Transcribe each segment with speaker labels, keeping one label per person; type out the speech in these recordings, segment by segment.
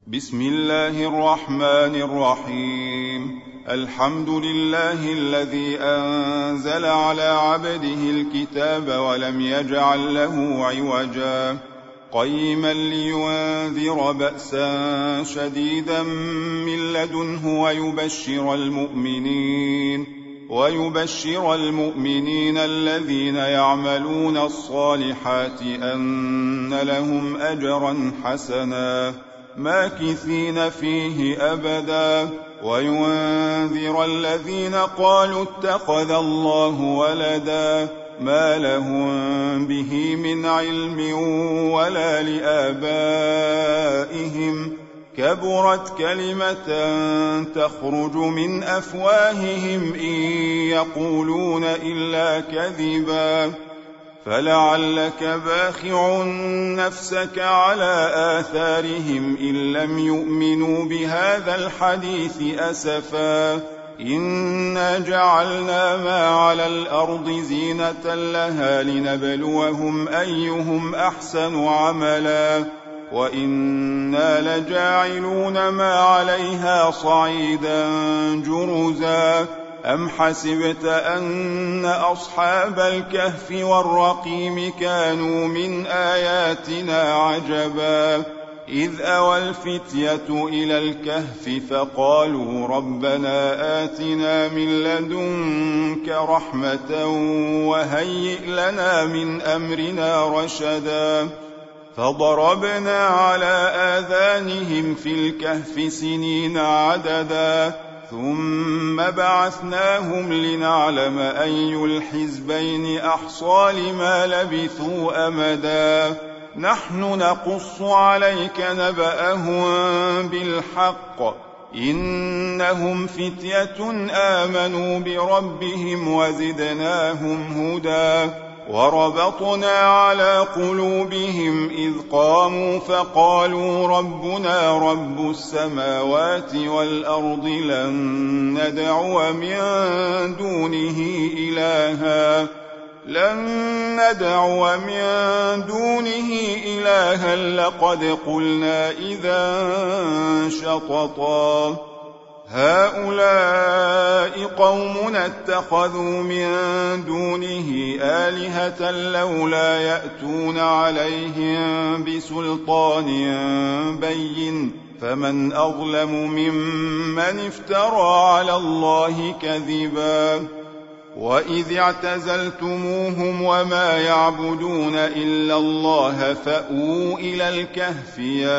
Speaker 1: بسم الله الرحمن الرحيم. الحمد لله الذي أنزل على عبده الكتاب ولم يجعل له عوجا قيما لينذر بأسا شديدا من لدنه ويبشر المؤمنين الذين يعملون الصالحات أن لهم أجرا حسنا ماكثين فيه أبدا وينذر الذين قالوا اتخذ الله ولدا ما لهم به من علم ولا لآبائهم كبرت كلمة تخرج من أفواههم إن يقولون إلا كذبا فلعلك باخع نفسك على آثارهم إن لم يؤمنوا بهذا الحديث أسفا إنا جعلنا ما على الأرض زينة لها لنبلوهم أيهم أحسن عملا وإنا لجاعلون ما عليها صعيدا جرزا أم حسبت أن أصحاب الكهف والرقيم كانوا من آياتنا عجبا إذ أوى الفتية إلى الكهف فقالوا ربنا آتنا من لدنك رحمة وهيئ لنا من أمرنا رشدا فضربنا على آذانهم في الكهف سنين عددا ثم بعثناهم لنعلم أي الحزبين أحصى لما لبثوا أمدا نحن نقص عليك نبأهم بالحق إنهم فتية آمنوا بربهم وزدناهم هدى وربطنا على قلوبهم إذ قاموا فقالوا ربنا رب السماوات والأرض لن ندعو من دونه إلها لقد قلنا إذا شططا هؤلاء قوم اتخذوا من دونه آلهة لولا يأتون عليهم بسلطان بين فمن أظلم ممن افترى على الله كذبا وإذ اعتزلتموهم وما يعبدون إلا الله فأووا إلى الكهف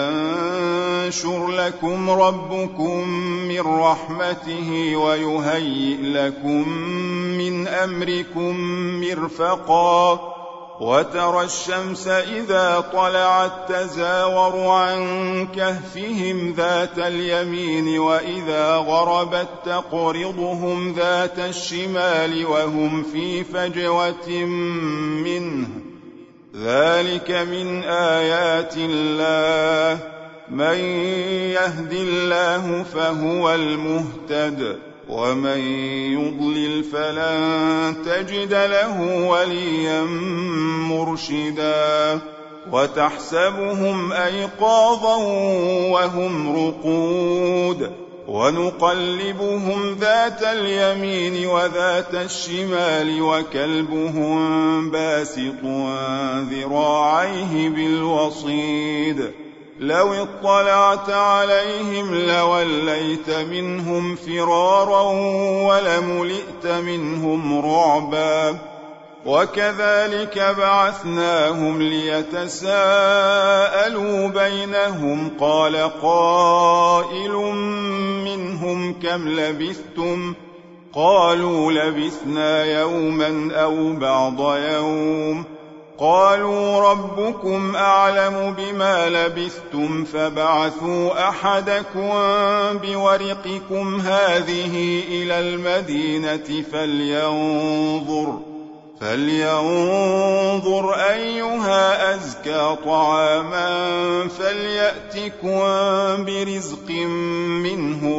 Speaker 1: ينشر لكم ربكم من رحمته ويهيئ لكم من أمركم مرفقا وترى الشمس إذا طلعت تزاور عن كهفهم ذات اليمين وإذا غربت تقرضهم ذات الشمال وهم في فجوة منه ذلك من آيات الله من يهد الله فهو المهتد ومن يضلل فلن تجد له وليا مرشدا وتحسبهم أيقاظا وهم رقود ونقلبهم ذات اليمين وذات الشمال وكلبهم باسط ذراعيه بالوصيد لو اطلعت عليهم لوليت منهم فرارا ولملئت منهم رعبا وكذلك بعثناهم ليتساءلوا بينهم قال قائل منهم كم لبثتم قالوا لبثنا يوما أو بعض يوم قالوا ربكم أعلم بما لبثتم فبعثوا أحدكم بورقكم هذه إلى المدينة فلينظر أيها أزكى طعاما فليأتكم برزق منه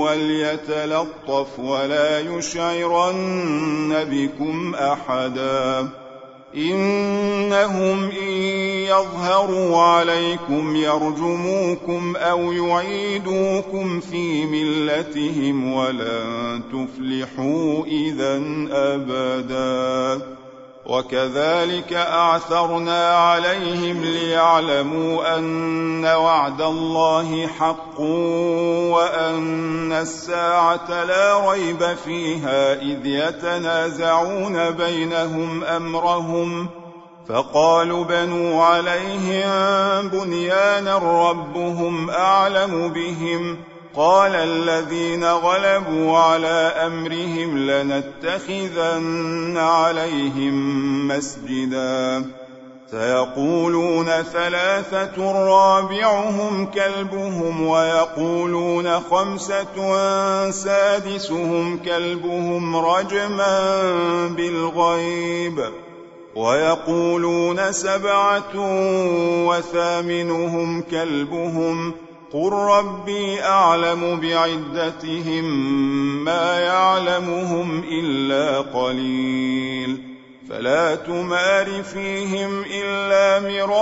Speaker 1: وليتلطف ولا يشعرن بكم أحدا إنهم إن يظهروا عليكم يرجموكم أو يعيدوكم في ملتهم ولن تفلحوا إذن أبدا. وكذلك أعثرنا عليهم ليعلموا أن وعد الله حق وأن الساعة لا ريب فيها إذ يتنازعون بينهم أمرهم فقالوا بنوا عليهم بنيانا ربهم أعلم بهم قال الذين غلبوا على أمرهم لنتخذن عليهم مسجدا سيقولون ثلاثة رابعهم كلبهم ويقولون خمسة سادسهم كلبهم رجما بالغيب ويقولون سبعة وثامنهم كلبهم قل ربي أعلم بعدتهم ما يعلمهم إلا قليل فلا تمار فيهم إلا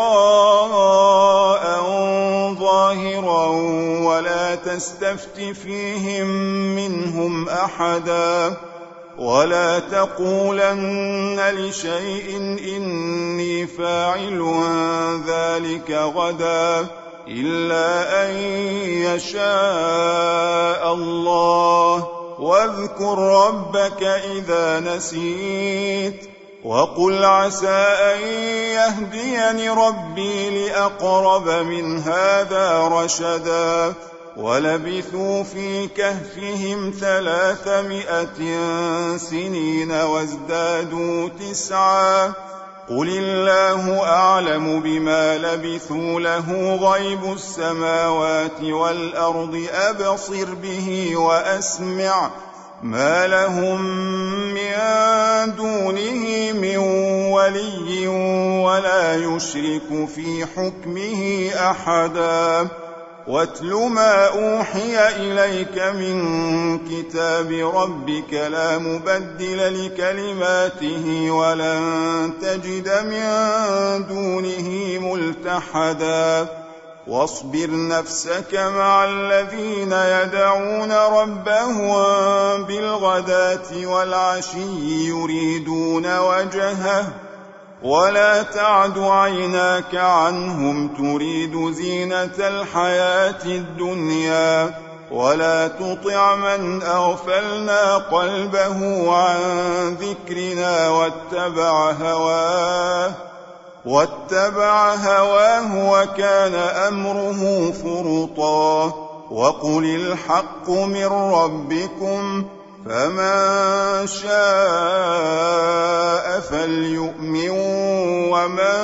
Speaker 1: مراء ظاهرا ولا تستفت فيهم منهم أحدا ولا تقولن لشيء إني فاعل ذلك غدا إلا أن يشاء الله واذكر ربك إذا نسيت وقل عسى أن يهديني ربي لأقرب من هذا رشدا ولبثوا في كهفهم 300 سنين وازدادوا 9 قل الله أعلم بما لبثوا له غيب السماوات والأرض أبصر به وأسمع ما لهم من دونه من ولي ولا يشرك في حكمه أحدا واتل ما أوحي إليك من كتاب ربك لا مبدل لكلماته ولن تجد من دونه ملتحدا واصبر نفسك مع الذين يدعون ربهم بالغداة والعشي يريدون وجهه ولا تعد عيناك عنهم تريد زينة الحياة الدنيا ولا تطع من أغفلنا قلبه عن ذكرنا واتبع هواه وكان أمره فرطا وقل الحق من ربكم فمن شاء فليؤمن ومن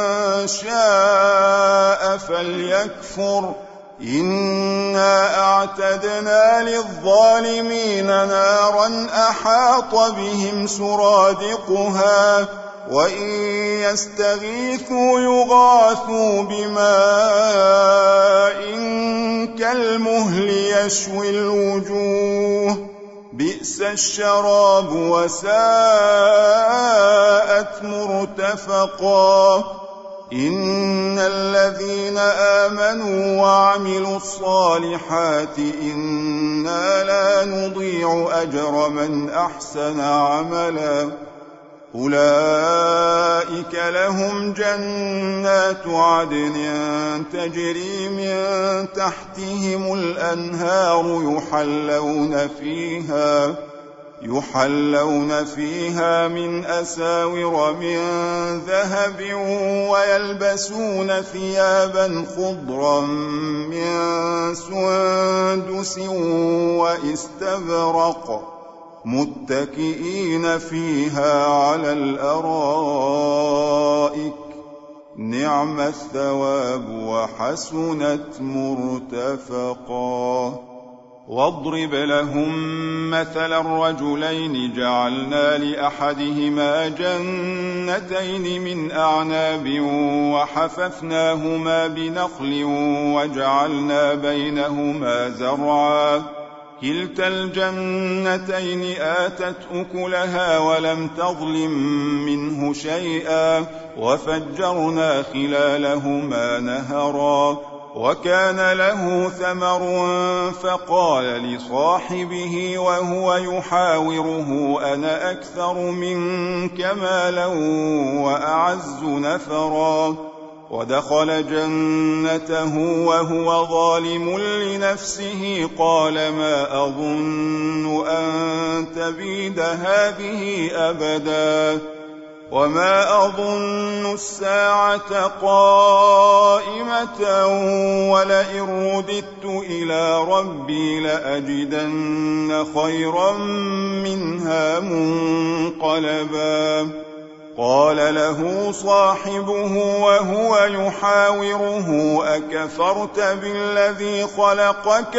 Speaker 1: شاء فليكفر إنا أعتدنا للظالمين نارا أحاط بهم سرادقها وإن يستغيثوا يغاثوا بماء كالمهل يشوي الوجوه بئس الشراب وساءت مرتفقا إن الذين آمنوا وعملوا الصالحات إنا لا نضيع أجر من أحسن عملا أولئك لهم جنات عدن تجري من تحتهم الأنهار يحلون فيها من أساور من ذهب ويلبسون ثيابا خضرا من سندس واستبرق متكئين فيها على الأرائك نعم الثواب وحسنت مرتفقا واضرب لهم مثل الرجلين جعلنا لأحدهما جنتين من أعناب وحففناهما بنخل وجعلنا بينهما زرعا كلتا الجنتين آتت أكلها ولم تظلم منه شيئا وفجرنا خلالهما نهرا وكان له ثمر فقال لصاحبه وهو يحاوره أنا أكثر منك مالا وأعز نفرا ودخل جنته وهو ظالم لنفسه قال ما أظن أن تبيد هذه أبدا وما أظن الساعة قائمة ولئن رددت إلى ربي لأجدن خيرا منها منقلبا قال له صاحبه وهو يحاوره أكفرت بالذي خلقك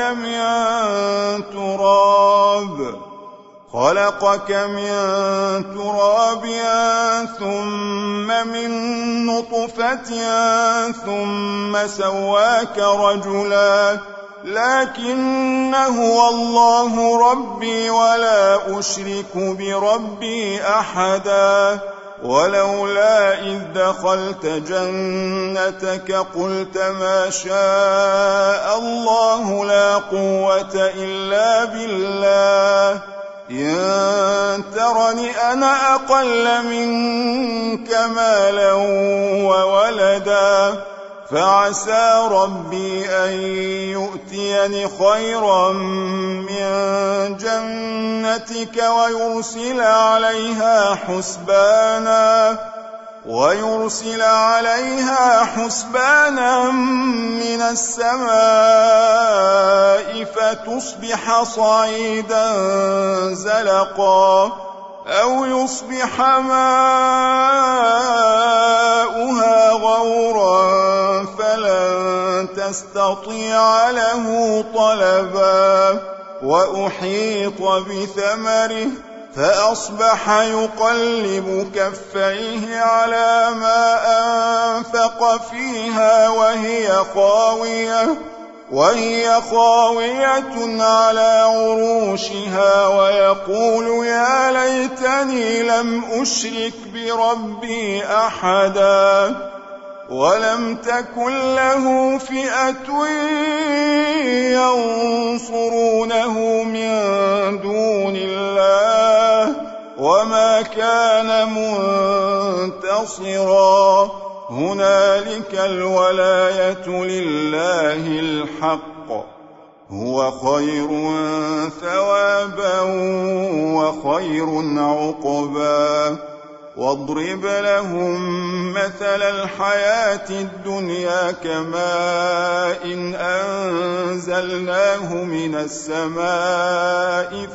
Speaker 1: من تراب ثم من نطفة ثم سواك رجلا لكن هو الله ربي ولا أشرك بربي أحدا ولولا إذ دخلت جنتك قلت ما شاء الله لا قوة إلا بالله إن ترني أنا أقل منك مالا وولدا فعسى ربي أن يؤتيني خيرا من جنتك ويرسل عليها حسبانا من السماء فتصبح صعيدا زلقا أو يصبح ماؤها غورا فلن تستطيع له طلبا وأحيط بثمره فأصبح يقلب كفيه على ما أنفق فيها وهي خاوية على عروشها ويقول يا ليتني لم أشرك بربي أحدا ولم تكن له فئة ينصرونه من دون الله وما كان منتصرا هنالك الولاية لله الحق هو خير ثوابا وخير عقبا واضرب لهم مثل الحياة الدنيا كماء أنزلناه من السماء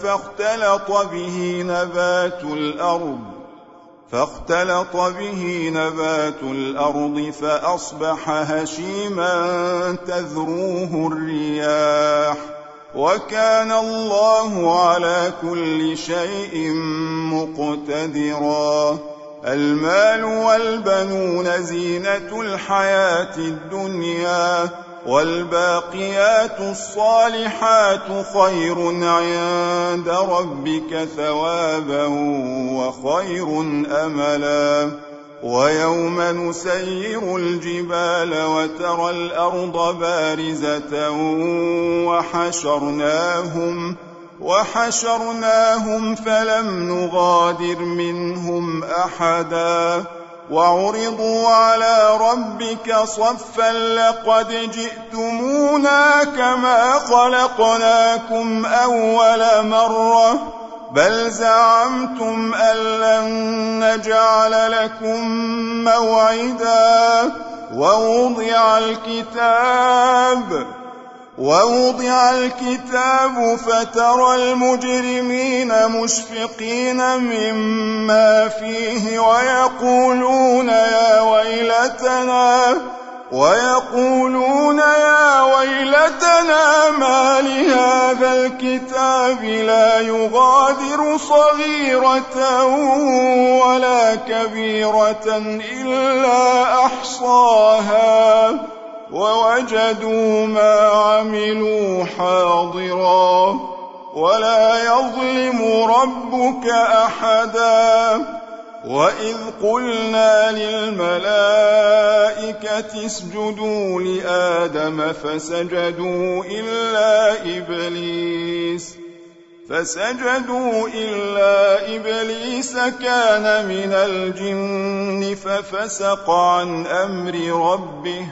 Speaker 1: فاختلط به نبات الأرض فأصبح هشيما تذروه الرياح وكان الله على كل شيء مقتدرا المال والبنون زينة الحياة الدنيا والباقيات الصالحات خير عند ربك ثوابا وخير أملا ويوم نسير الجبال وترى الأرض بارزة وحشرناهم فلم نغادر منهم أحدا وعرضوا على ربك صفا لقد جئتمونا كما خلقناكم أول مرة بل زعمتم أن لن نجعل لكم موعدا ووضع الكتاب فترى المجرمين مشفقين مما فيه ويقولون يا ويلتنا ما لهذا الكتاب لا يغادر صغيرة ولا كبيرة إلا أحصاها ووجدوا ما عملوا حاضرا ولا يظلم ربك أحدا وإذ قلنا للملائكة اسجدوا لآدم فسجدوا إلا إبليس كان من الجن ففسق عن أمر ربه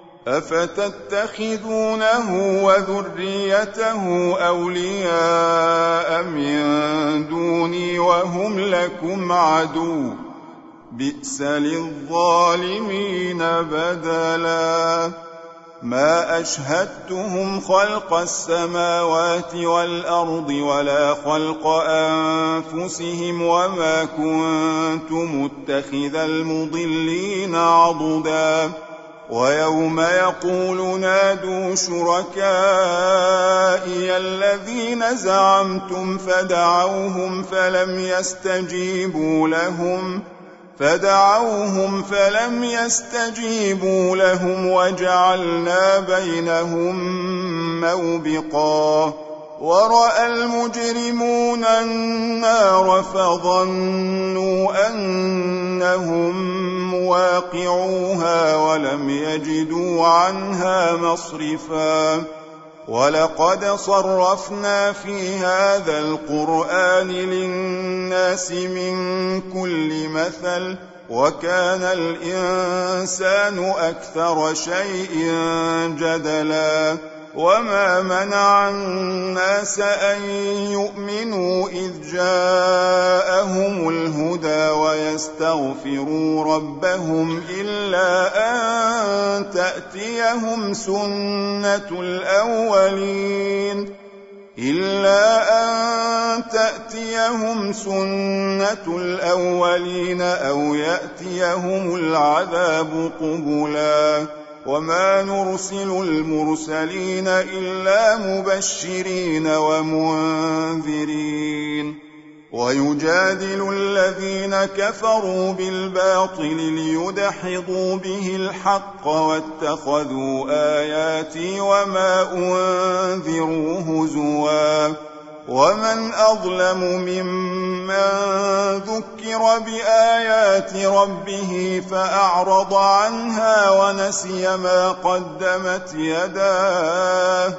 Speaker 1: أفتتخذونه وذريته أولياء من دوني وهم لكم عدو بئس للظالمين بدلا ما أشهدتهم خلق السماوات والأرض ولا خلق أنفسهم وما كنت متخذ المضلين عضدا ويوم يقول نادوا شركائي الذين زعمتم فدعوهم فلم يستجيبوا لهم وجعلنا بينهم موبقا ورأى المجرمون النار فظنوا أنهم مواقعوها ولم يجدوا عنها مصرفا ولقد صرفنا في هذا القرآن للناس من كل مثل وكان الإنسان أكثر شيء جدلا وما منع الناس أن يؤمنوا إذ جاءهم الهدى ويستغفروا ربهم إلا أن تأتيهم سنة الأولين أو يأتيهم العذاب قبلا وما نرسل المرسلين إلا مبشرين ومنذرين ويجادل الذين كفروا بالباطل ليدحضوا به الحق واتخذوا آياتي وما أنذروا هزوا ومن أظلم ممن ذكر بآيات ربه فأعرض عنها ونسي ما قدمت يداه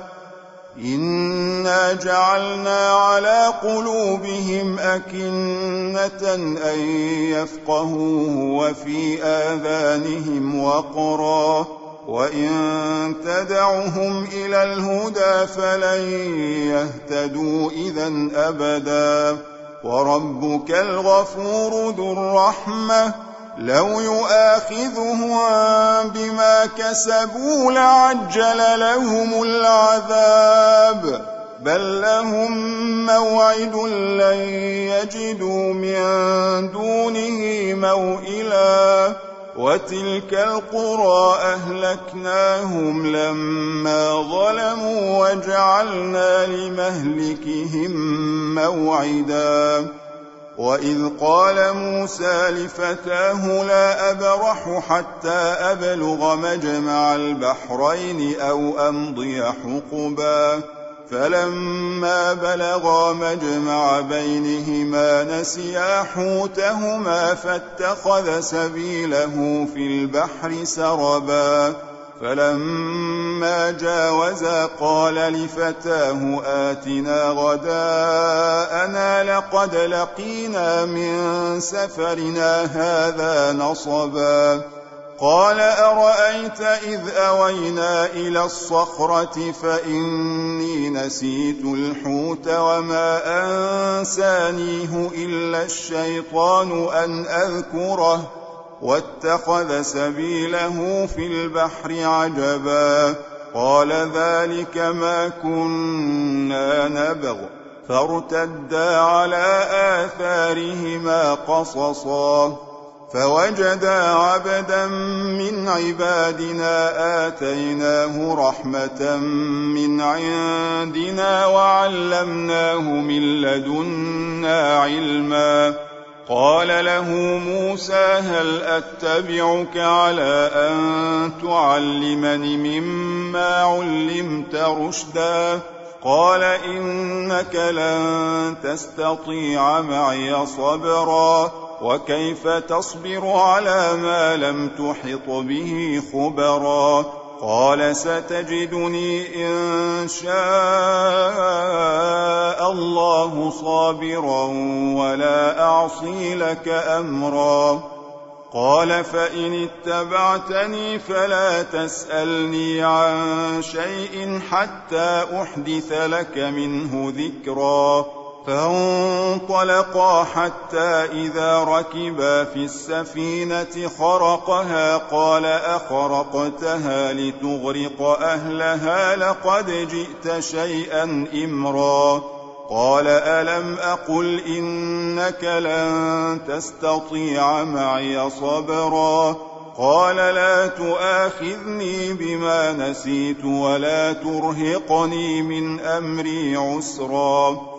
Speaker 1: إنا جعلنا على قلوبهم أكنة أن يفقهوه وفي آذانهم وقرا وإن تدعهم إلى الهدى فلن يهتدوا إذن أبدا وربك الغفور ذو الرحمة لو يؤاخذهم بما كسبوا لعجل لهم العذاب بل لهم موعد لن يجدوا من دونه موئلا وتلك القرى أهلكناهم لما ظلموا وجعلنا لمهلكهم موعدا وإذ قال موسى لفتاه لا أبرح حتى أبلغ مجمع البحرين أو أمضي حقبا فلما بلغا مجمع بينهما نسيا حوتهما فاتخذ سبيله في البحر سربا فلما جاوزا قال لفتاه آتنا غداءنا لقد لقينا من سفرنا هذا نصبا قال أرأيت إذ أوينا إلى الصخرة فإني نسيت الحوت وما أنسانيه إلا الشيطان أن أذكره واتخذ سبيله في البحر عجبا قال ذلك ما كنا نبغ فارتدا على آثارهما قصصا فوجدا عبدا من عبادنا آتيناه رحمة من عندنا وعلمناه من لدنا علما قال له موسى هل أتبعك على أن تعلمني مما علمت رشدا قال إنك لن تستطيع معي صبرا وكيف تصبر على ما لم تحط به خبرا قال ستجدني إن شاء الله صابرا ولا أعصي لك أمرا قال فإن اتبعتني فلا تسألني عن شيء حتى أحدث لك منه ذكرا فانطلقا حتى إذا ركبا في السفينة خرقها قال أخرقتها لتغرق أهلها لقد جئت شيئا إمرا قال ألم أقل إنك لن تستطيع معي صبرا قال لا تؤاخذني بما نسيت ولا ترهقني من أمري عسرا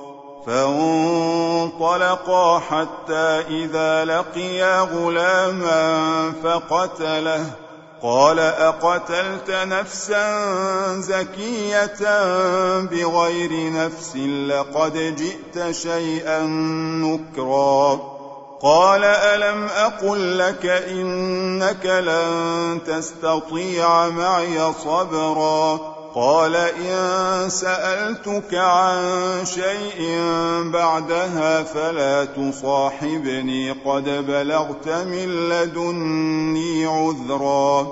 Speaker 1: فانطلقا حتى إذا لقيا غلاما فقتله قال أقتلت نفسا زكية بغير نفس لقد جئت شيئا نكرا قال ألم أقل لك إنك لن تستطيع معي صبرا قال إن سألتك عن شيء بعدها فلا تصاحبني قد بلغت من لدني عذرا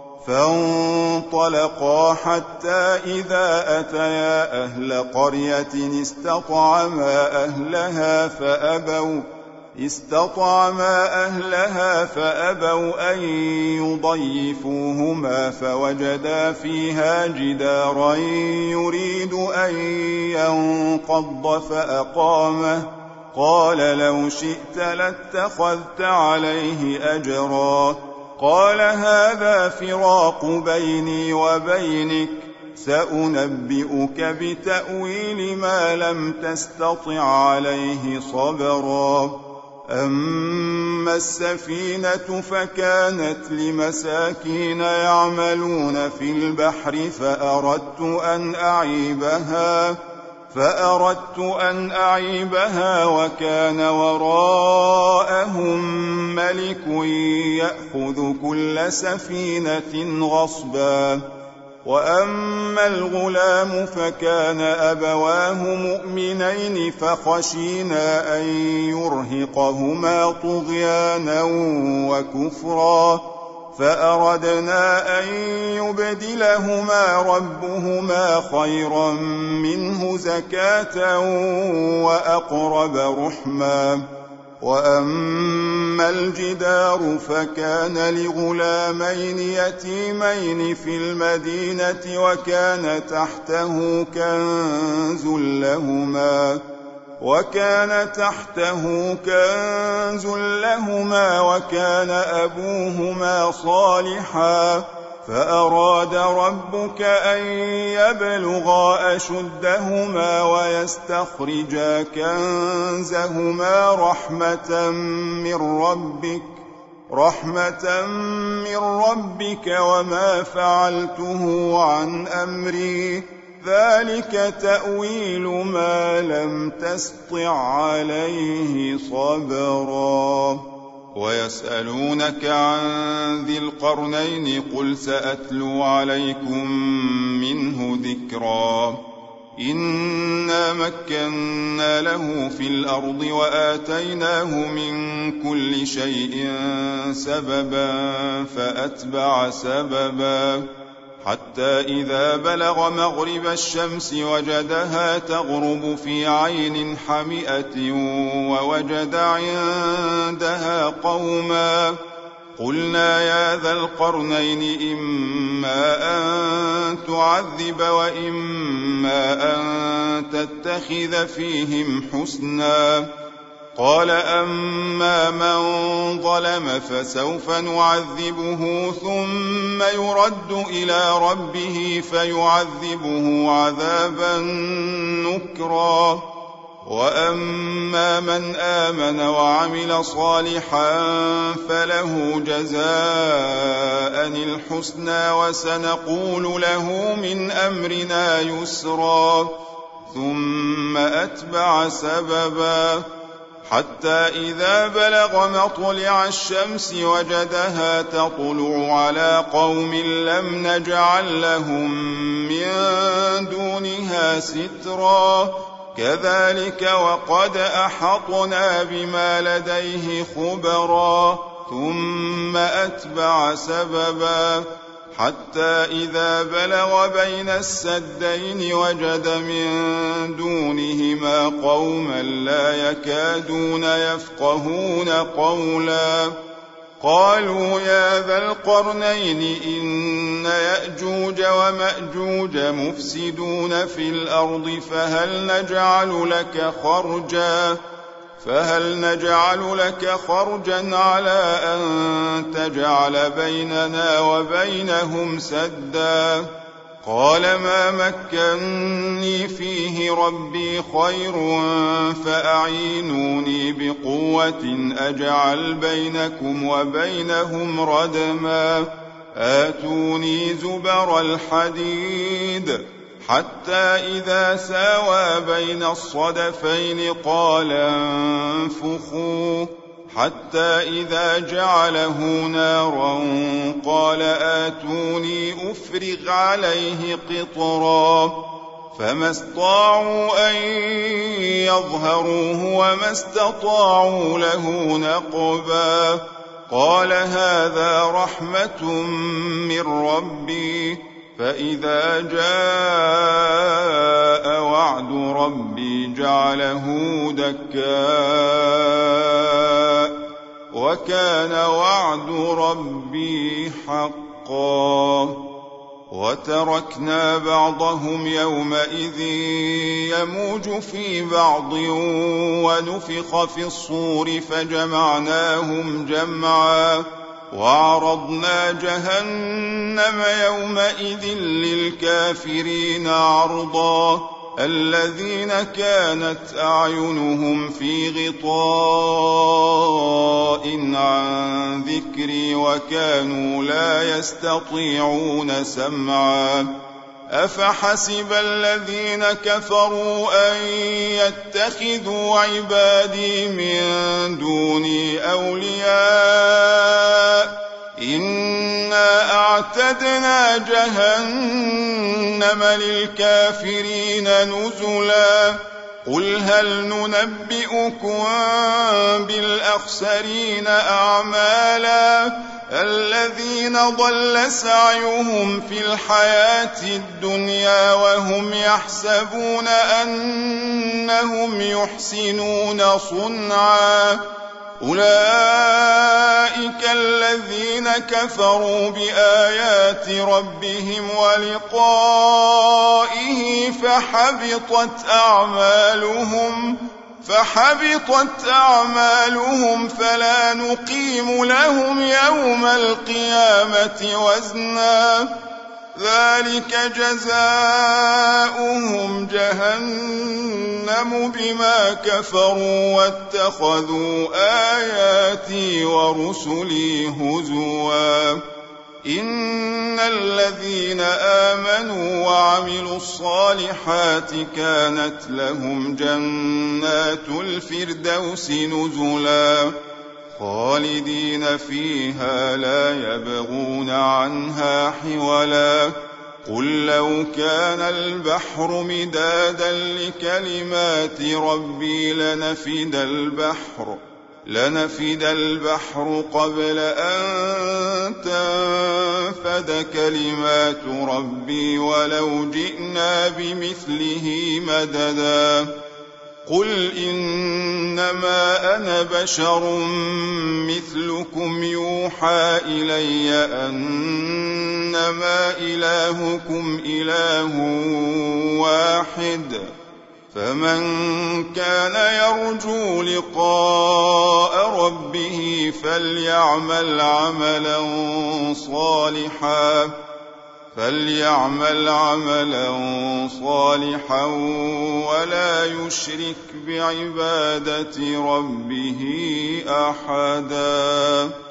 Speaker 1: فانطلقا حتى إذا أتيا أهل قرية استطعما أهلها فأبوا أن يضيفوهما فوجدا فيها جدارا يريد أن ينقض فأقامه قال لو شئت لاتخذت عليه أجرا قال هذا فراق بيني وبينك سأنبئك بتأويل ما لم تستطع عليه صبرا أما السفينة فكانت لمساكين يعملون في البحر فأردت أن أعيبها وكان وراءهم ملك يأخذ كل سفينة غصبا وأما الغلام فكان أبواه مؤمنين فخشينا أن يرهقهما طغيانا وكفرا فأردنا أن يبدلهما ربهما خيرا منه زكاة وأقرب رحما وأما الجدار فكان لغلامين يتيمين في المدينة وكان تحته كنز لهما وكان أبوهما صالحا فأراد ربك أن يبلغا أشدهما ويستخرجا كنزهما رحمة من ربك وما فعلته عن أمري ذلك تأويل ما لم تسطع عليه صبرا ويسألونك عن ذي القرنين قل سأتلو عليكم منه ذكرا إنا مكنا له في الأرض وآتيناه من كل شيء سببا فأتبع سببا حتى إذا بلغ مغرب الشمس وجدها تغرب في عين حمئة ووجد عندها قوما قلنا يا ذا القرنين إما أن تعذب وإما أن تتخذ فيهم حسنا قال أما من ظلم فسوف نعذبه ثم يرد إلى ربه فيعذبه عذابا نكرا وأما من آمن وعمل صالحا فله جزاء الحسنى وسنقول له من أمرنا يسرا ثم أتبع سببا حتى إذا بلغ مطلع الشمس وجدها تطلع على قوم لم نجعل لهم من دونها سترا كذلك وقد أحطنا بما لديه خبرا ثم أتبع سببا حتى إذا بلغ بين السدين وجد من دونهما قوما لا يكادون يفقهون قولا قالوا يا ذا القرنين إن يأجوج ومأجوج مفسدون في الأرض فهل نجعل لك خرجا على أن تجعل بيننا وبينهم سدا قال ما مكني فيه ربي خير فأعينوني بقوة أجعل بينكم وبينهم ردما آتوني زبر الحديد حتى إذا ساوى بين الصدفين قال انفخوا حتى إذا جعله نارا قال آتوني أفرغ عليه قطرا فما استطاعوا أن يظهروه وما استطاعوا له نقبا قال هذا رحمة من ربي فإذا جاء وعد ربي جعله دكاء وكان وعد ربي حقا وتركنا بعضهم يومئذ يموج في بعض ونفخ في الصور فجمعناهم جمعا وعرضنا جهنم يومئذ للكافرين عرضا الذين كانت أعينهم في غطاء عن ذكري وكانوا لا يستطيعون سمعا أفحسب الذين كفروا أن يتخذوا عبادي من دوني أولياء إنا أعتدنا جهنم للكافرين نزلا قل هل ننبئكم بالأخسرين أعمالا الذين ضل سعيهم في الحياة الدنيا وهم يحسبون أنهم يحسنون صنعا أولئك الذين كفروا بآيات ربهم ولقائه فحبطت أعمالهم فلا نقيم لهم يوم القيامة وزنا ذلك جزاؤهم جهنم بما كفروا واتخذوا آياتي ورسلي هزوا إن الذين آمنوا وعملوا الصالحات كانت لهم جنات الفردوس نزلا خالدين فيها لا يبغون عنها حولا قل لو كان البحر مدادا لكلمات ربي لنفد البحر قبل أن تنفد كلمات ربي ولو جئنا بمثله مددا قل إنما أنا بشر مثلكم يوحى إلي أنما إلهكم إله واحد فمن كان يرجو لقاء ربه فليعمل عملا صالحا ولا يشرك بعبادة ربه أحدا.